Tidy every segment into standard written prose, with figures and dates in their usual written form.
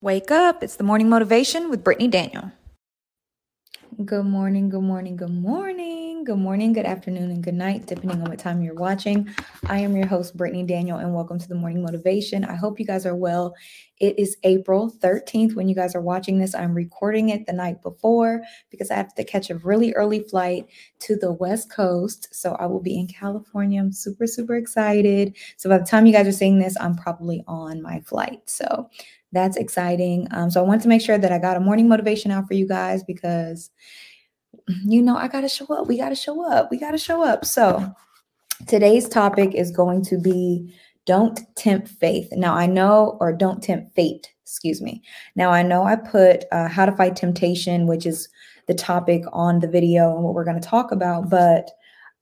Wake up. It's the morning motivation with Brittany Daniel. Good morning, good morning, good morning, good morning, good afternoon, and good night, depending on what time you're watching. I am your host, Brittany Daniel, and welcome to the morning motivation. I hope you guys are well. It is April 13th when you guys are watching this. I'm recording it the night before because I have to catch a really early flight to the West Coast. So I will be in California. I'm super, super excited. So by the time you guys are seeing this, I'm probably on my flight. So that's exciting. So I wanted to make sure that I got a morning motivation out for you guys because, I got to show up. We got to show up. We got to show up. So today's topic is going to be don't tempt faith. Now I know, or don't tempt fate, excuse me. Now I know I put how to fight temptation, which is the topic on the video and what we're going to talk about, but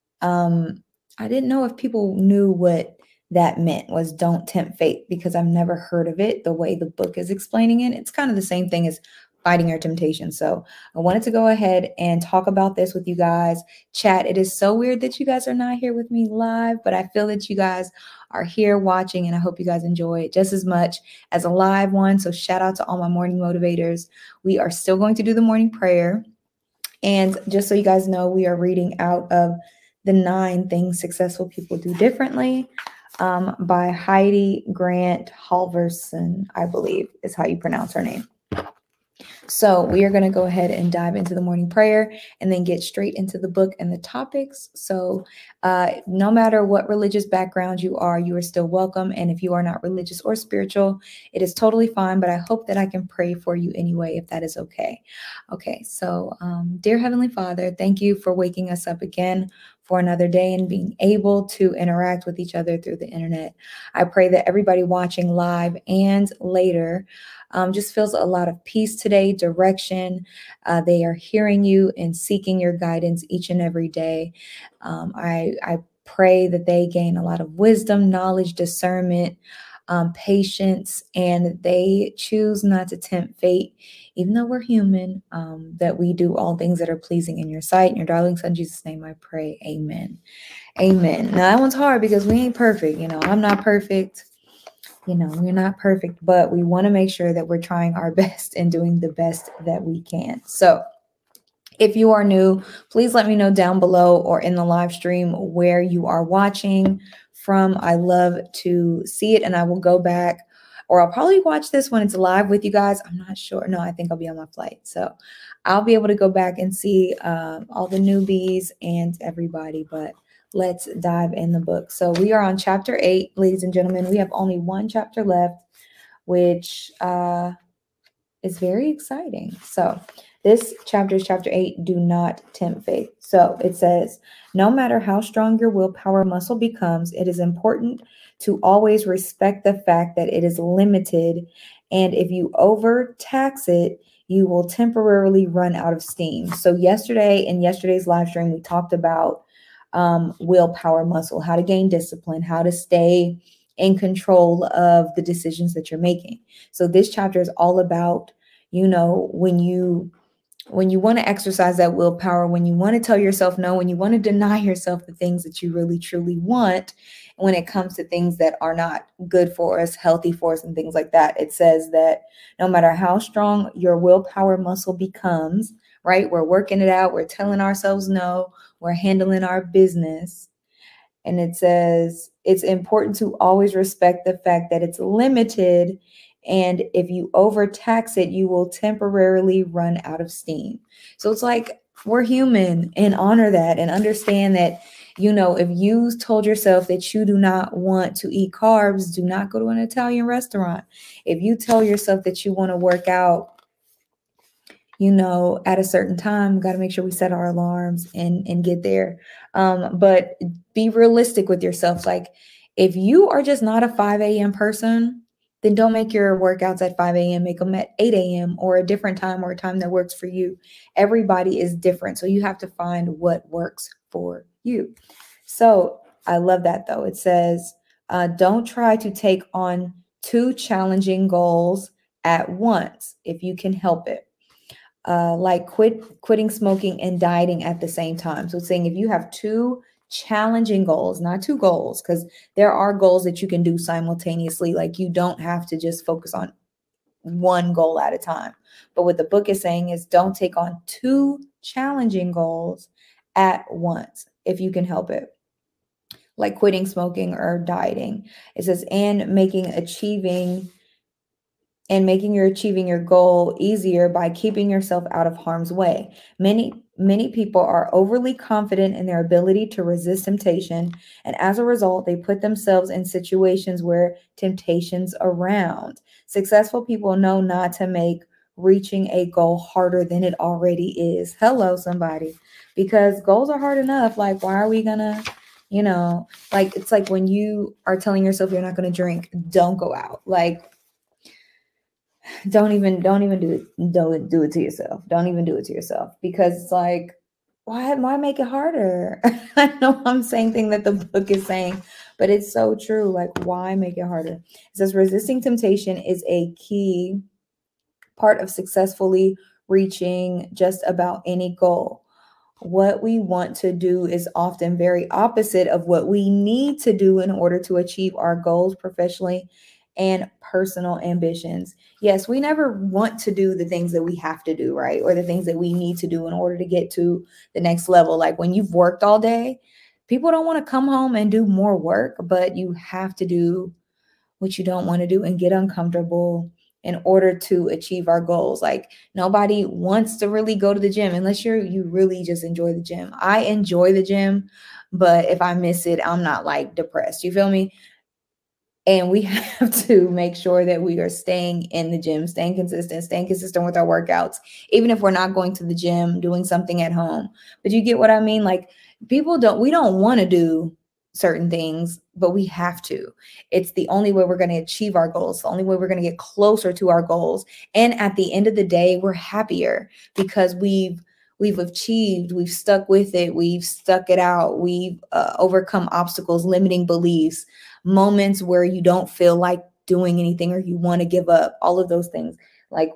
I didn't know if people knew what that meant was don't tempt fate, because I've never heard of it the way the book is explaining it. It's kind of the same thing as fighting your temptation. So I wanted to go ahead and talk about this with you guys. Chat, it is so weird that you guys are not here with me live, but I feel that you guys are here watching, and I hope you guys enjoy it just as much as a live one. So shout out to all my morning motivators. We are still going to do the morning prayer. And just so you guys know, we are reading out of The 9 Things Successful People Do Differently by Heidi Grant Halverson, I believe is how you pronounce her name. So we are going to go ahead and dive into the morning prayer and then get straight into the book and the topics. So no matter what religious background you are still welcome. And if you are not religious or spiritual, it is totally fine. But I hope that I can pray for you anyway, if that is okay. Okay, so dear Heavenly Father, thank you for waking us up again for another day and being able to interact with each other through the internet. I pray that everybody watching live and later just feels a lot of peace today, direction. They are hearing you and seeking your guidance each and every day. I pray that they gain a lot of wisdom, knowledge, discernment, patience, and they choose not to tempt fate, even though we're human, that we do all things that are pleasing in your sight. In your darling son, Jesus' name, I pray. Amen. Amen. Now, that one's hard because we ain't perfect. I'm not perfect. We're not perfect, but we want to make sure that we're trying our best and doing the best that we can. So if you are new, please let me know down below or in the live stream where you are watching from. I love to see it, and I will go back, or I'll probably watch this when it's live with you guys. I'm not sure. No, I think I'll be on my flight. So I'll be able to go back and see all the newbies and everybody, but let's dive in the book. So we are on chapter 8, ladies and gentlemen. We have only one chapter left, which is very exciting. So this chapter is chapter 8, do not tempt fate. So it says, no matter how strong your willpower muscle becomes, it is important to always respect the fact that it is limited. And if you overtax it, you will temporarily run out of steam. So in yesterday's live stream, we talked about willpower muscle, how to gain discipline, how to stay in control of the decisions that you're making. So this chapter is all about, when you want to exercise that willpower, when you want to tell yourself no, when you want to deny yourself the things that you really, truly want, when it comes to things that are not good for us, healthy for us, and things like that. It says that no matter how strong your willpower muscle becomes, right? We're working it out. We're telling ourselves no. We're handling our business. And it says it's important to always respect the fact that it's limited. And if you overtax it, you will temporarily run out of steam. So it's like, we're human, and honor that and understand that, if you told yourself that you do not want to eat carbs, do not go to an Italian restaurant. If you tell yourself that you want to work out, at a certain time, got to make sure we set our alarms and get there. But be realistic with yourself. Like, if you are just not a 5 a.m. person, then don't make your workouts at 5 a.m. Make them at 8 a.m. or a different time, or a time that works for you. Everybody is different. So you have to find what works for you. So I love that, though. It says, don't try to take on 2 challenging goals at once if you can help it. Like quitting smoking and dieting at the same time. So it's saying if you have 2 challenging goals, not 2 goals, because there are goals that you can do simultaneously. Like, you don't have to just focus on one goal at a time. But what the book is saying is don't take on too challenging goals at once if you can help it, like quitting smoking or dieting. It says, and making your achieving your goal easier by keeping yourself out of harm's way. Many people are overly confident in their ability to resist temptation, and as a result, they put themselves in situations where temptation's around. Successful people know not to make reaching a goal harder than it already is. Hello, somebody. Because goals are hard enough. Like, why are we gonna, like, it's like when you are telling yourself you're not gonna drink, don't go out. Like, don't even do it. Don't do it to yourself. Don't even do it to yourself, because it's like, why make it harder? I know I'm saying things that the book is saying, but it's so true. Like, why make it harder? It says resisting temptation is a key part of successfully reaching just about any goal. What we want to do is often very opposite of what we need to do in order to achieve our goals professionally and personal ambitions. Yes, we never want to do the things that we have to do, right? Or the things that we need to do in order to get to the next level. Like when you've worked all day, people don't want to come home and do more work, but you have to do what you don't want to do and get uncomfortable in order to achieve our goals. Like nobody wants to really go to the gym unless you really just enjoy the gym. I enjoy the gym, but if I miss it, I'm not like depressed. You feel me? And we have to make sure that we are staying in the gym, staying consistent with our workouts, even if we're not going to the gym, doing something at home. But you get what I mean? Like we don't want to do certain things, but we have to. It's the only way we're going to achieve our goals, the only way we're going to get closer to our goals. And at the end of the day, we're happier because we've achieved, we've stuck with it, we've stuck it out, we've overcome obstacles, limiting beliefs, moments where you don't feel like doing anything or you want to give up, all of those things. Like,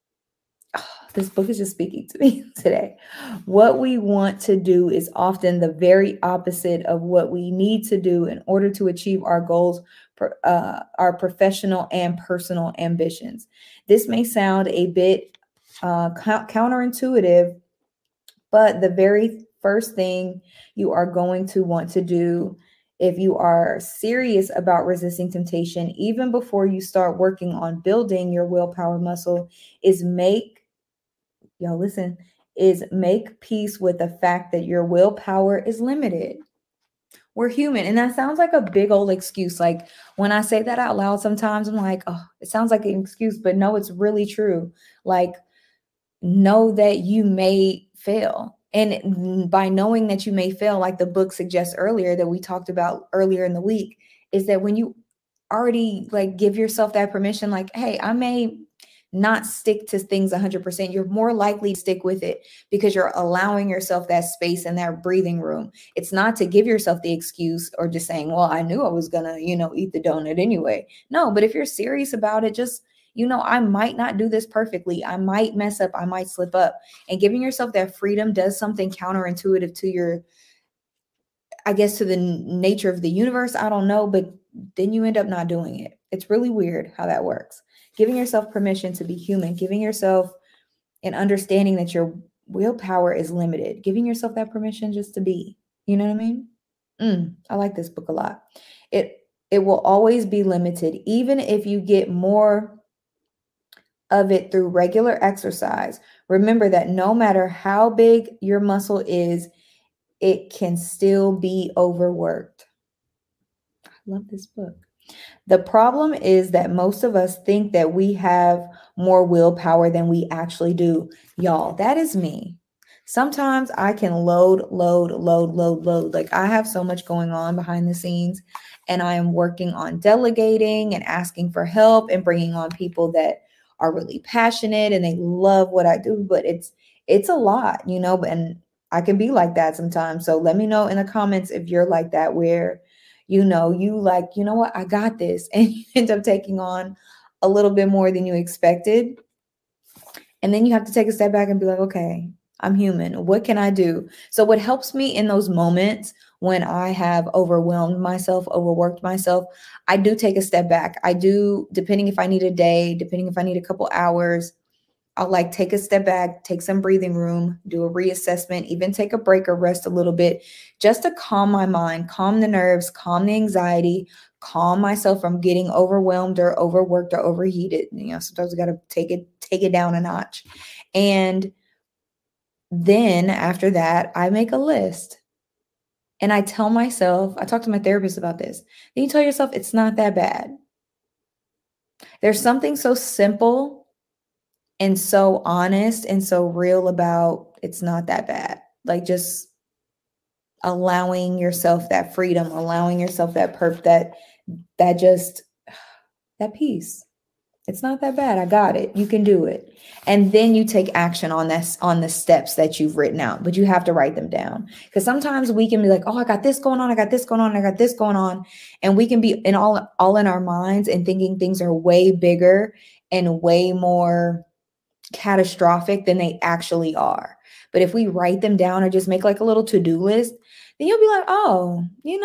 this book is just speaking to me today. What we want to do is often the very opposite of what we need to do in order to achieve our goals, our professional and personal ambitions. This may sound a bit counterintuitive, but the very first thing you are going to want to do if you are serious about resisting temptation, even before you start working on building your willpower muscle, is make peace with the fact that your willpower is limited. We're human. And that sounds like a big old excuse. Like when I say that out loud, sometimes I'm like, oh, it sounds like an excuse, but no, it's really true. Like, know that you may fail. And by knowing that you may fail, like the book suggests earlier that we talked about earlier in the week, is that when you already like give yourself that permission, like, hey, I may not stick to things 100%, you're more likely to stick with it because you're allowing yourself that space and that breathing room. It's not to give yourself the excuse or just saying, well, I knew I was gonna, eat the donut anyway. No, but if you're serious about it, just I might not do this perfectly. I might mess up. I might slip up. And giving yourself that freedom does something counterintuitive to to the nature of the universe. I don't know, but then you end up not doing it. It's really weird how that works. Giving yourself permission to be human, giving yourself an understanding that your willpower is limited, giving yourself that permission just to be, you know what I mean? I like this book a lot. It will always be limited, even if you get more of it through regular exercise. Remember that no matter how big your muscle is, it can still be overworked. I love this book. The problem is that most of us think that we have more willpower than we actually do. Y'all, that is me. Sometimes I can load. Like I have so much going on behind the scenes, and I am working on delegating and asking for help and bringing on people that are really passionate and they love what I do, but it's a lot, and I can be like that sometimes. So let me know in the comments if you're like that, where you like, what, I got this, and you end up taking on a little bit more than you expected. And then you have to take a step back and be like, okay, I'm human. What can I do? So what helps me in those moments when I have overwhelmed myself, overworked myself, I do take a step back. I do, depending if I need a day, depending if I need a couple hours, I'll like take a step back, take some breathing room, do a reassessment, even take a break or rest a little bit just to calm my mind, calm the nerves, calm the anxiety, calm myself from getting overwhelmed or overworked or overheated. Sometimes we got to take it down a notch. And then after that, I make a list. And I tell myself, I talk to my therapist about this. Then you tell yourself it's not that bad. There's something so simple and so honest and so real about it's not that bad. Like just allowing yourself that freedom, allowing yourself that that peace. It's not that bad. I got it. You can do it. And then you take action on this, on the steps that you've written out, but you have to write them down. Because sometimes we can be like, oh, I got this going on. I got this going on. I got this going on. And we can be in all in our minds and thinking things are way bigger and way more catastrophic than they actually are. But if we write them down or just make like a little to-do list, then you'll be like, oh,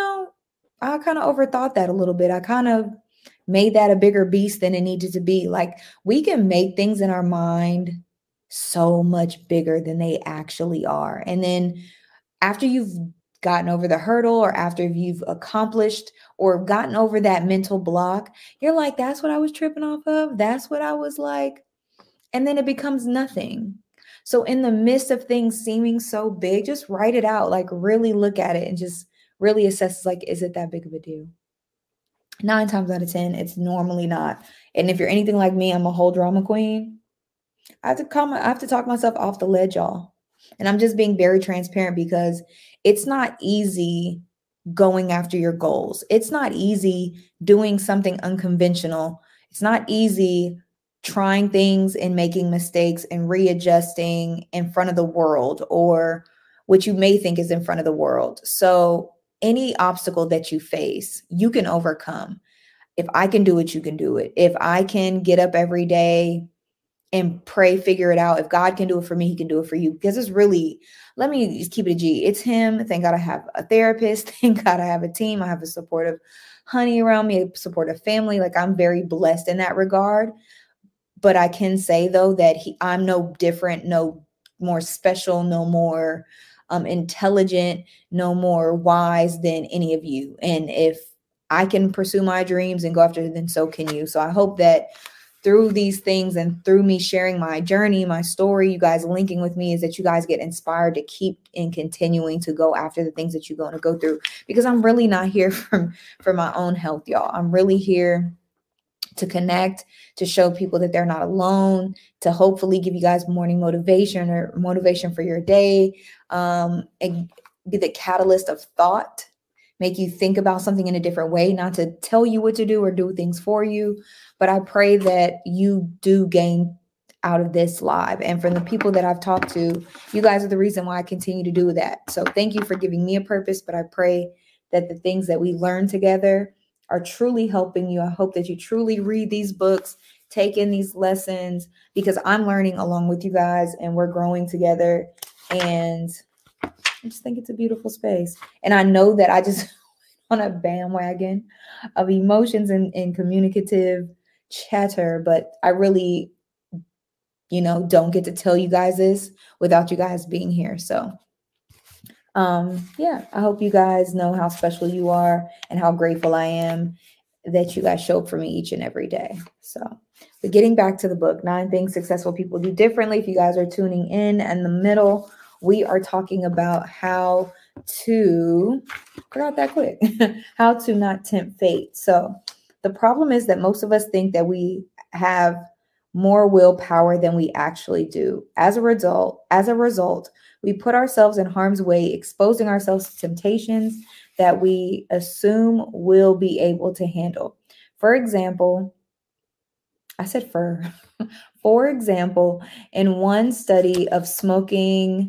I kind of overthought that a little bit. I kind of made that a bigger beast than it needed to be. Like we can make things in our mind so much bigger than they actually are. And then after you've gotten over the hurdle or after you've accomplished or gotten over that mental block, you're like, that's what I was tripping off of. That's what I was like. And then it becomes nothing. So in the midst of things seeming so big, just write it out, like really look at it and just really assess, like, is it that big of a deal? 9 times out of 10, it's normally not. And if you're anything like me, I'm a whole drama queen. I have to talk myself off the ledge, y'all. And I'm just being very transparent because it's not easy going after your goals. It's not easy doing something unconventional. It's not easy trying things and making mistakes and readjusting in front of the world or what you may think is in front of the world. So any obstacle that you face, you can overcome. If I can do it, you can do it. If I can get up every day and pray, figure it out. If God can do it for me, he can do it for you. Because it's really, let me just keep it a G. It's him. Thank God I have a therapist. Thank God I have a team. I have a supportive honey around me, a supportive family. Like I'm very blessed in that regard. But I can say though that I'm no different, no more special, no more intelligent, no more wise than any of you. And if I can pursue my dreams and go after it, then so can you. So I hope that through these things and through me sharing my journey, my story, you guys linking with me, is that you guys get inspired to keep and continuing to go after the things that you're going to go through. Because I'm really not here for my own health, y'all. I'm really here to connect, to show people that they're not alone, to hopefully give you guys morning motivation or motivation for your day, and be the catalyst of thought, make you think about something in a different way, not to tell you what to do or do things for you. But I pray that you do gain out of this live. And from the people that I've talked to, you guys are the reason why I continue to do that. So thank you for giving me a purpose, but I pray that the things that we learn together are truly helping you. I hope that you truly read these books, take in these lessons, because I'm learning along with you guys and we're growing together. And I just think it's a beautiful space. And I know that I just on a bandwagon of emotions and communicative chatter, but I really, don't get to tell you guys this without you guys being here. So yeah, I hope you guys know how special you are and how grateful I am that you guys show up for me each and every day. So, but getting back to the book, 9 Things Successful People Do Differently. If you guys are tuning in the middle, we are talking about how to, forgot that quick, how to not tempt fate. So the problem is that most of us think that we have more willpower than we actually do. As a result, we put ourselves in harm's way, exposing ourselves to temptations that we assume we'll be able to handle. For example, for example, in one study of smoking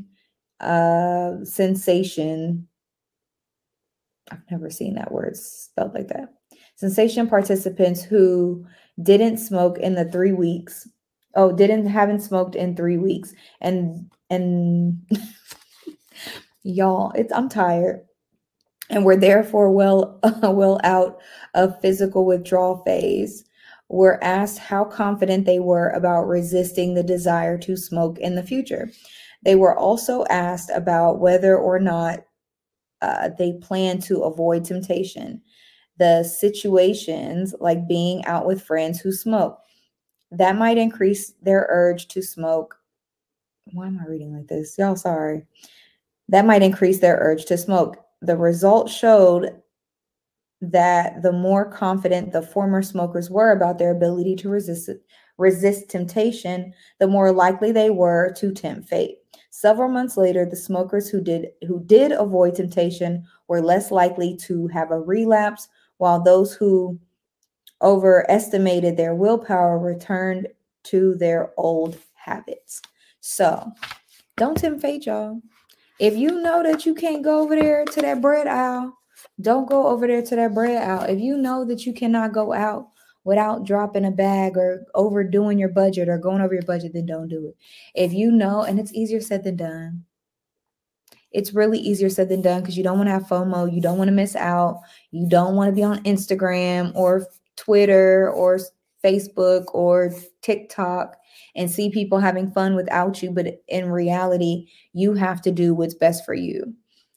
cessation, I've never seen that word spelled like that. Cessation participants who didn't smoke in the 3 weeks. Haven't smoked in 3 weeks. And y'all, I'm tired. and were therefore well out of physical withdrawal phase, were asked how confident they were about resisting the desire to smoke in the future. They were also asked about whether or not they plan to avoid temptation, the situations like being out with friends who smoke. That might increase their urge to smoke. Why am I reading like this? Y'all, sorry. That might increase their urge to smoke. The results showed that the more confident the former smokers were about their ability to resist temptation, the more likely they were to tempt fate. Several months later, the smokers who did avoid temptation were less likely to have a relapse, while those who overestimated their willpower returned to their old habits. So, don't tempt fate, y'all. If you know that you can't go over there to that bread aisle, don't go over there to that bread aisle. If you know that you cannot go out without dropping a bag or overdoing your budget or going over your budget, then don't do it. If you know, and it's easier said than done. It's really easier said than done because you don't want to have FOMO. You don't want to miss out. You don't want to be on Instagram or Twitter or Facebook or TikTok and see people having fun without you. But in reality, you have to do what's best for you,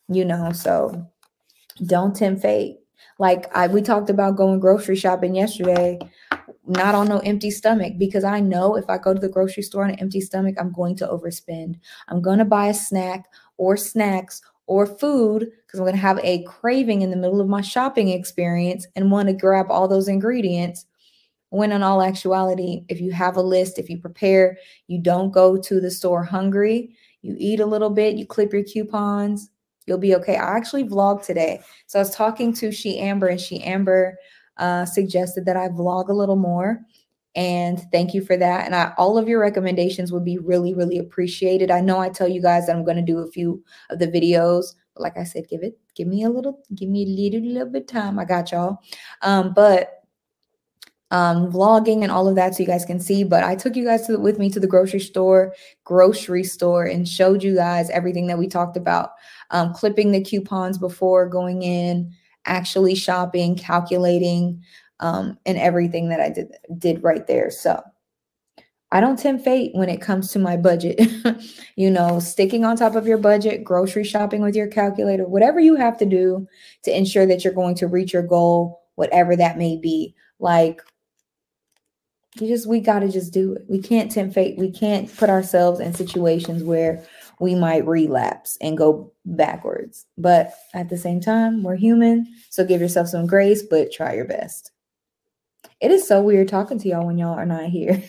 so don't tempt fate. Like we talked about going grocery shopping yesterday, not on no empty stomach, because I know if I go to the grocery store on an empty stomach, I'm going to overspend. I'm going to buy a snack or snacks or food because I'm going to have a craving in the middle of my shopping experience and want to grab all those ingredients. When in all actuality, if you have a list, if you prepare, you don't go to the store hungry, you eat a little bit, you clip your coupons, you'll be okay. I actually vlogged today. So I was talking to She Amber, and She Amber suggested that I vlog a little more. And thank you for that. And all of your recommendations would be really, really appreciated. I know I tell you guys that I'm going to do a few of the videos, but like I said, give me a little bit of time. I got y'all. But vlogging and all of that so you guys can see. But I took you guys with me to the grocery store and showed you guys everything that we talked about. Clipping the coupons before going in, actually shopping, calculating, and everything that I did right there. So I don't tempt fate when it comes to my budget. Sticking on top of your budget, grocery shopping with your calculator, whatever you have to do to ensure that you're going to reach your goal, whatever that may be. Like, we got to just do it. We can't tempt fate. We can't put ourselves in situations where we might relapse and go backwards. But at the same time, we're human. So give yourself some grace, but try your best. It is so weird talking to y'all when y'all are not here.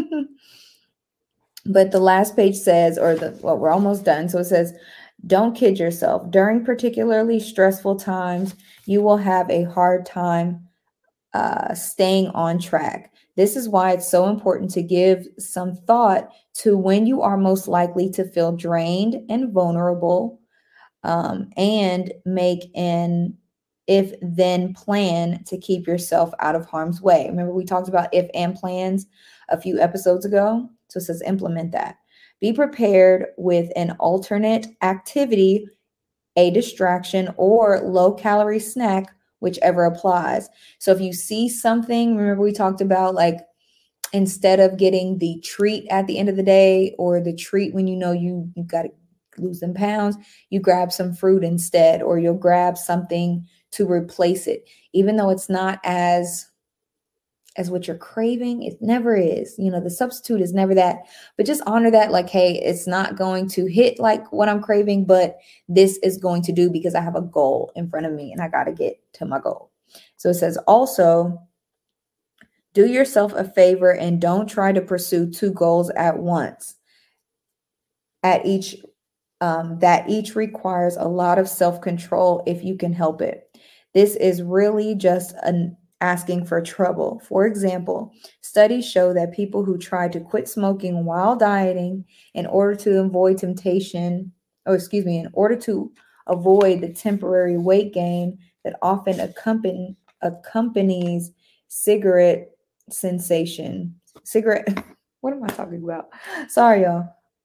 But the last page says, we're almost done. So it says, don't kid yourself. During particularly stressful times, you will have a hard time staying on track. This is why it's so important to give some thought to when you are most likely to feel drained and vulnerable, and make an if-then plan to keep yourself out of harm's way. Remember, we talked about if-and plans a few episodes ago. So it says implement that. Be prepared with an alternate activity, a distraction, or low-calorie snack, whichever applies. So if you see something, remember we talked about, like, instead of getting the treat at the end of the day, or the treat when you got to lose some pounds, you grab some fruit instead, or you'll grab something to replace it. Even though it's not as what you're craving, it never is. The substitute is never that. But just honor that, like, hey, it's not going to hit like what I'm craving, but this is going to do, because I have a goal in front of me and I got to get to my goal. So it says, also, do yourself a favor and don't try to pursue two goals at once. That each requires a lot of self-control if you can help it. This is really just asking for trouble. For example, studies show that people who try to quit smoking while dieting in order to avoid in order to avoid the temporary weight gain that often accompanies cigarette cessation. What am I talking about? Sorry, y'all.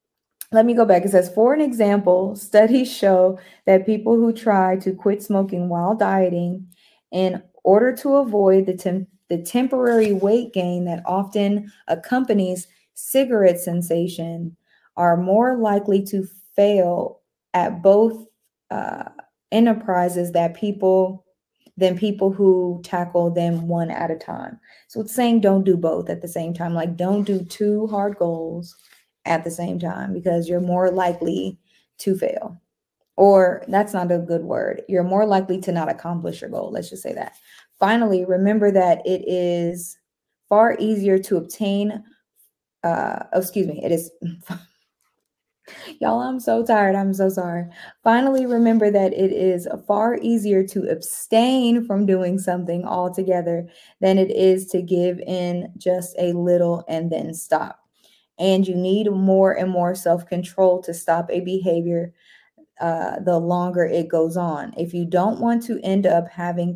let me go back. It says, for an example, studies show that people who try to quit smoking while dieting in order to avoid the temporary weight gain that often accompanies cigarette cessation are more likely to fail at both uh, enterprises than people who tackle them one at a time. So it's saying don't do both at the same time. Like, don't do two hard goals at the same time, because you're more likely to fail. Or that's not a good word. You're more likely to not accomplish your goal. Let's just say that. Finally, remember that it is far easier to obtain, it is, y'all, I'm so tired. I'm so sorry. Finally, remember that it is far easier to abstain from doing something altogether than it is to give in just a little and then stop. And you need more and more self-control to stop a behavior the longer it goes on. If you don't want to end up having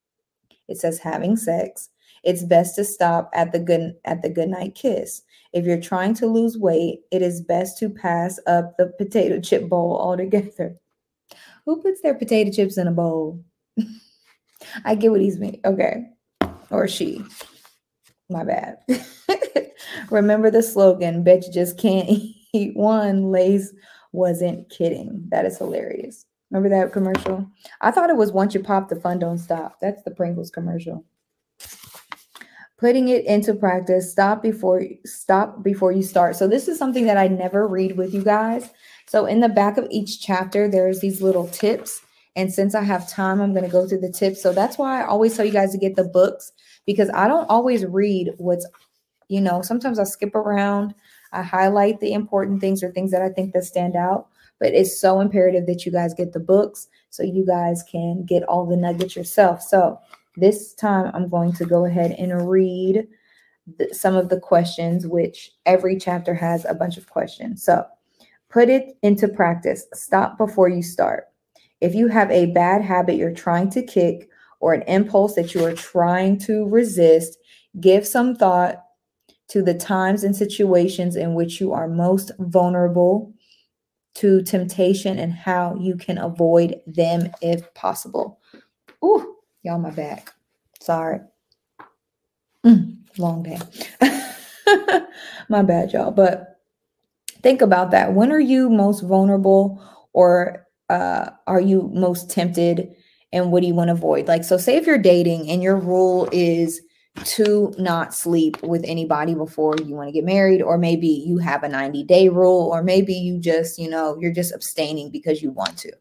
sex, it's best to stop at the goodnight kiss. If you're trying to lose weight, it is best to pass up the potato chip bowl altogether. Who puts their potato chips in a bowl? I get what he's mean. Okay. Or she. My bad. Remember the slogan, bet you just can't eat one. Lay's wasn't kidding. That is hilarious. Remember that commercial? I thought it was once you pop, the fun don't stop. That's the Pringles commercial. Putting it into practice, stop before you start. So this is something that I never read with you guys. So in the back of each chapter, there's these little tips. And since I have time, I'm going to go through the tips. So that's why I always tell you guys to get the books, because I don't always read what's, sometimes I skip around. I highlight the important things or things that I think that stand out. But it's so imperative that you guys get the books so you guys can get all the nuggets yourself. So this time I'm going to go ahead and read some of the questions, which every chapter has a bunch of questions. So put it into practice. Stop before you start. If you have a bad habit you're trying to kick or an impulse that you are trying to resist, give some thought to the times and situations in which you are most vulnerable to temptation and how you can avoid them if possible. Ooh, y'all, my back. Sorry. Long day. My bad, y'all. But think about that. When are you most vulnerable, or are you most tempted, and what do you want to avoid? Like, so say if you're dating and your rule is to not sleep with anybody before you want to get married, or maybe you have a 90-day rule, or maybe you just, you're just abstaining because you want to.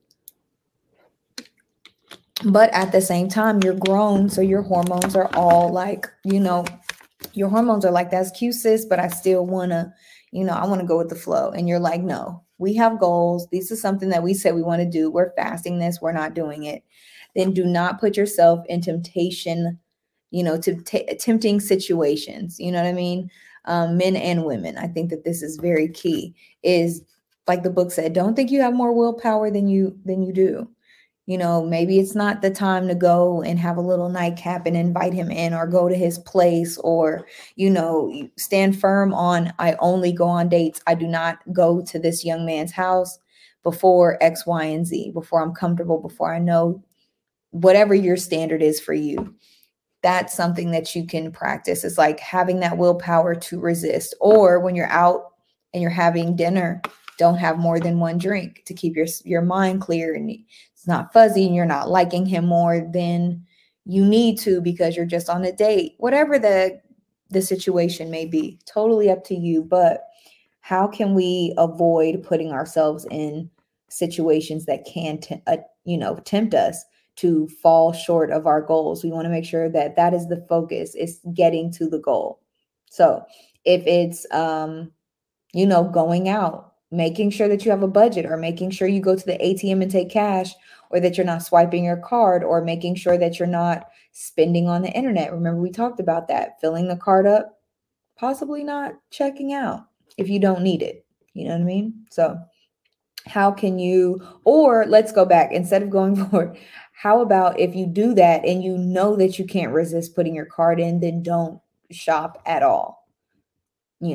But at the same time, you're grown, so your hormones are all like, your hormones are like, that's cute, sis, but I still want to, I want to go with the flow. And you're like, no, we have goals. This is something that we said we want to do. We're fasting this. We're not doing it. Then do not put yourself in temptation, tempting situations. You know what I mean? Men and women. I think that this is very key. Is like the book said, don't think you have more willpower than you do. Maybe it's not the time to go and have a little nightcap and invite him in, or go to his place, or, stand firm on, I only go on dates. I do not go to this young man's house before X, Y, and Z, before I'm comfortable, before I know whatever your standard is for you. That's something that you can practice. It's like having that willpower to resist. Or when you're out and you're having dinner, don't have more than one drink to keep your mind clear and it's not fuzzy and you're not liking him more than you need to because you're just on a date. Whatever the situation may be, totally up to you. But how can we avoid putting ourselves in situations that can tempt us to fall short of our goals? We want to make sure that that is the focus. It's getting to the goal. So if it's going out, making sure that you have a budget, or making sure you go to the ATM and take cash, or that you're not swiping your card, or making sure that you're not spending on the internet. Remember, we talked about that, filling the card up, possibly not checking out if you don't need it. You know what I mean? So how can you, or let's go back, instead of going forward, how about if you do that and you know that you can't resist putting your card in, then don't shop at all.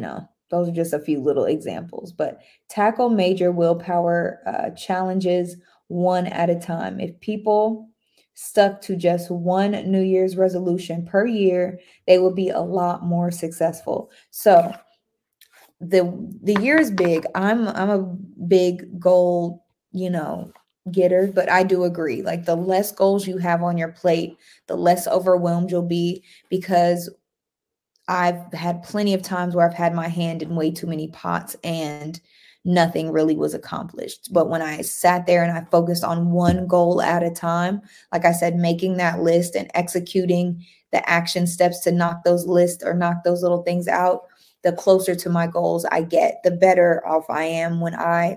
Those are just a few little examples, but tackle major willpower challenges one at a time. If people stuck to just one New Year's resolution per year, they will be a lot more successful. So the year is big. I'm a big goal, getter, but I do agree. Like the less goals you have on your plate, the less overwhelmed you'll be, because I've had plenty of times where I've had my hand in way too many pots and nothing really was accomplished. But when I sat there and I focused on one goal at a time, like I said, making that list and executing the action steps to knock those lists or knock those little things out, the closer to my goals I get, the better off I am when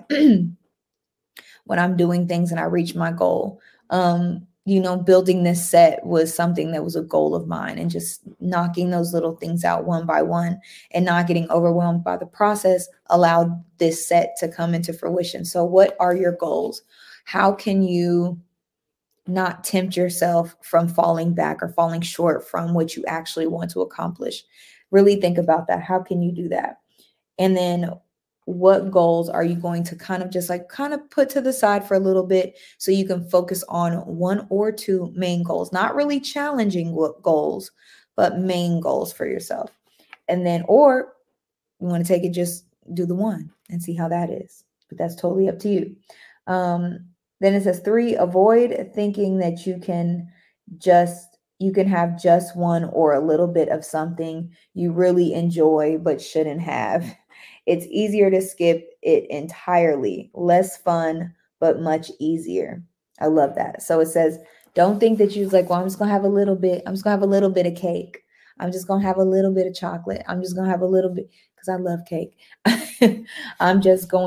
when I'm doing things and I reach my goal. Building this set was something that was a goal of mine, and just knocking those little things out one by one and not getting overwhelmed by the process allowed this set to come into fruition. So what are your goals? How can you not tempt yourself from falling back or falling short from what you actually want to accomplish? Really think about that. How can you do that? And then what goals are you going to kind of put to the side for a little bit so you can focus on one or two main goals, not really challenging goals, but main goals for yourself. And then, or you want to take it, just do the one and see how that is. But that's totally up to you. Then it says 3, avoid thinking that you can have just one or a little bit of something you really enjoy but shouldn't have. It's easier to skip it entirely. Less fun, but much easier. I love that. So it says, don't think that you're like, well, I'm just going to have a little bit. I'm just going to have a little bit of cake. I'm just going to have a little bit of chocolate. I'm just going to have a little bit, because I love cake. I'm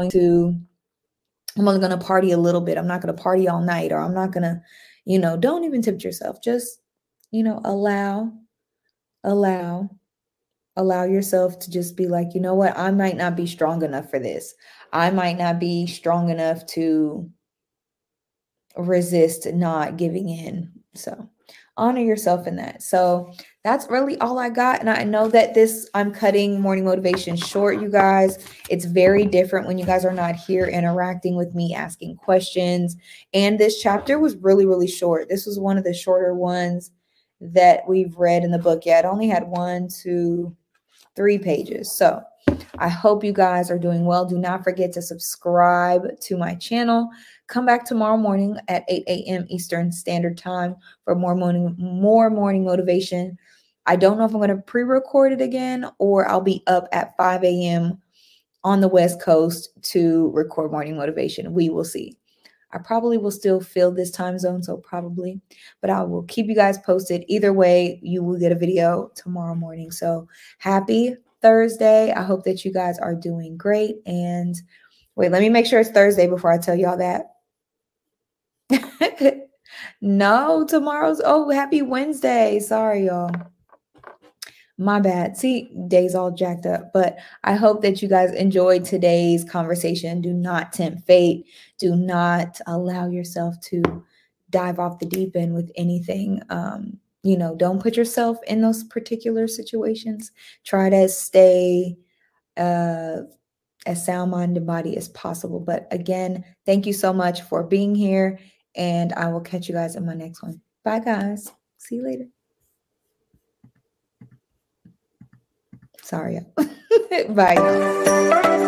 only going to party a little bit. I'm not going to party all night, or I'm not going to, don't even tempt yourself. Just, allow yourself to just be like, you know what? I might not be strong enough for this. I might not be strong enough to resist not giving in. So honor yourself in that. So that's really all I got. And I know that I'm cutting morning motivation short, you guys. It's very different when you guys are not here interacting with me, asking questions. And this chapter was really, really short. This was one of the shorter ones that we've read in the book. Yeah, it only had 1, 2, 3 pages. So I hope you guys are doing well. Do not forget to subscribe to my channel. Come back tomorrow morning at 8 a.m. Eastern Standard Time for more morning motivation. I don't know if I'm going to pre-record it again, or I'll be up at 5 a.m. on the West Coast to record morning motivation. We will see. I probably will still feel this time zone, so probably, but I will keep you guys posted. Either way, you will get a video tomorrow morning. So happy Thursday. I hope that you guys are doing great. And wait, let me make sure it's Thursday before I tell y'all that. No, happy Wednesday. Sorry, y'all. My bad. See, day's all jacked up. But I hope that you guys enjoyed today's conversation. Do not tempt fate. Do not allow yourself to dive off the deep end with anything. Don't put yourself in those particular situations. Try to stay as sound-minded body as possible. But again, thank you so much for being here. And I will catch you guys in my next one. Bye, guys. See you later. Sorry. Bye.